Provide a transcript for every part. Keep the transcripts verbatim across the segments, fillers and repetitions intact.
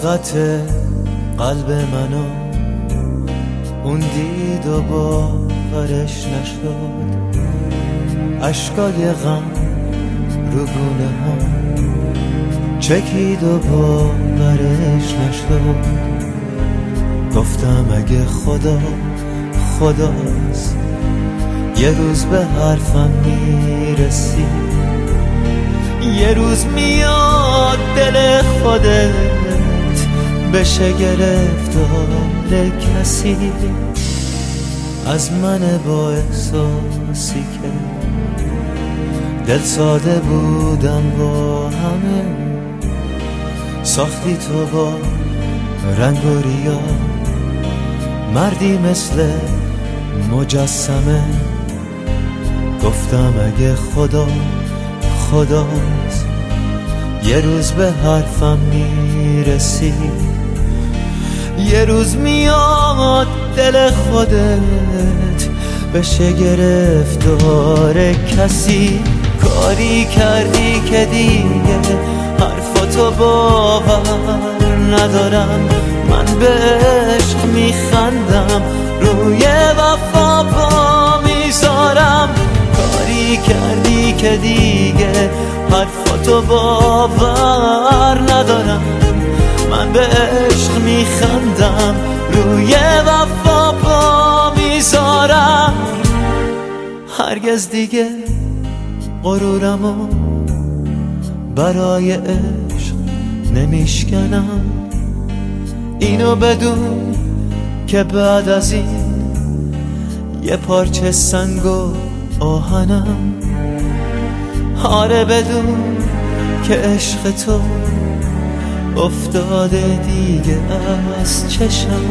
طاقت قلب منو اون دید و باورش نشد، اشکای غم رو گونه ها چکید و باورش نشد. گفتم اگه خدا خداست یه روز به حرفم میرسی، یه روز میاد دل خودت بشه گرفتار کسی از من با احساسی که دل ساده بودم با همه. ساختی تو با رنگ و ریا مردی مثل مجسمه. گفتم اگه خدا خداست یه روز به حرفم میرسی، یه روز میاد دل خودت بشه گرفتار کسی. کاری کردی که دیگه حرفاتو باور ندارم، من به عشق میخندم روی وفا پا میذارم. کاری کردی که دیگه حرفاتو باور ندارم، من به عشق میخندم روی وفا پا میذارم. هرگز دیگه غرورمو برای عشق نمیشکنم. اینو بدون که بعد از این یه پارچه سنگ و آهنم. آره بدون که عشق تو افتاده دیگه از چشم.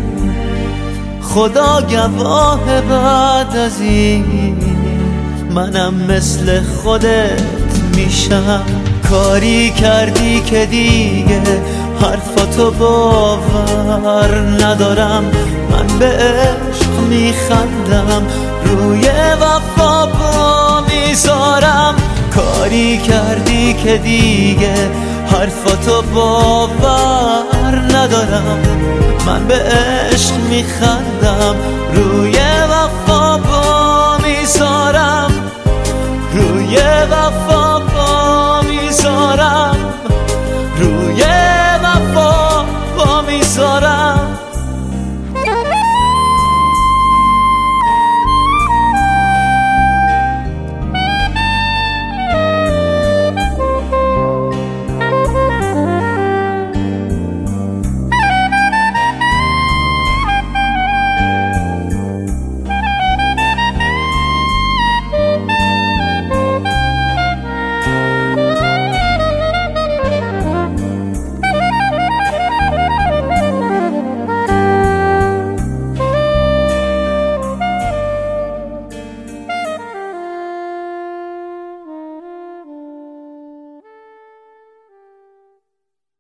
خدا گواه بعد از این منم مثل خودت میشم. کاری کردی که دیگه حرفاتو باور ندارم، من به عشق میخندم روی وفا پا میذارم. کاری کردی که دیگه حرفاتو باور ندارم، من به عشق میخندم روی وفا پا میذارم، روی وفا